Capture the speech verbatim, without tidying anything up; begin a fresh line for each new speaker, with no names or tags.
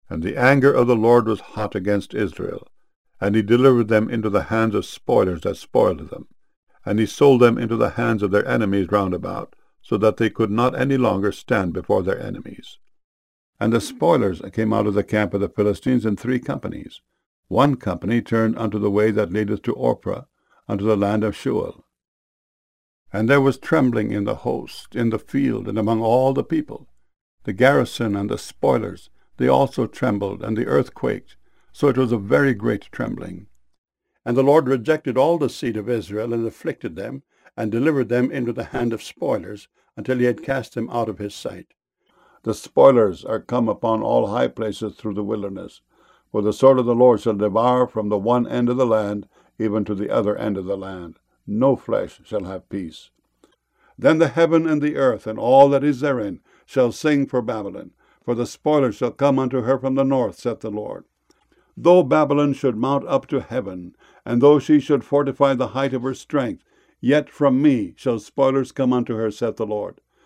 And the anger of the Lord was hot against Israel, and he delivered them into the hands of spoilers that spoiled them. And he sold them into the hands of their enemies round about, so that they could not any longer stand before their enemies. And the spoilers came out of the camp of the Philistines in three companies. One company turned unto the way that leadeth to Orpah, unto the land of Shual. And there was trembling in the host, in the field, and among all the people. The garrison and the spoilers, they also trembled, and the earth quaked. So it was a very great trembling. And the Lord rejected all the seed of Israel, and afflicted them, and delivered them into the hand of spoilers, until he had cast them out of his sight. The spoilers are come upon all high places through the wilderness. For the sword of the Lord shall devour from the one end of the land, even to the other end of the land. No flesh shall have peace. Then the heaven and the earth, and all that is therein, shall sing for Babylon. For the spoilers shall come unto her from the north, saith the Lord. Though Babylon should mount up to heaven, and though she should fortify the height of her strength, yet from me shall spoilers come unto her, saith the Lord.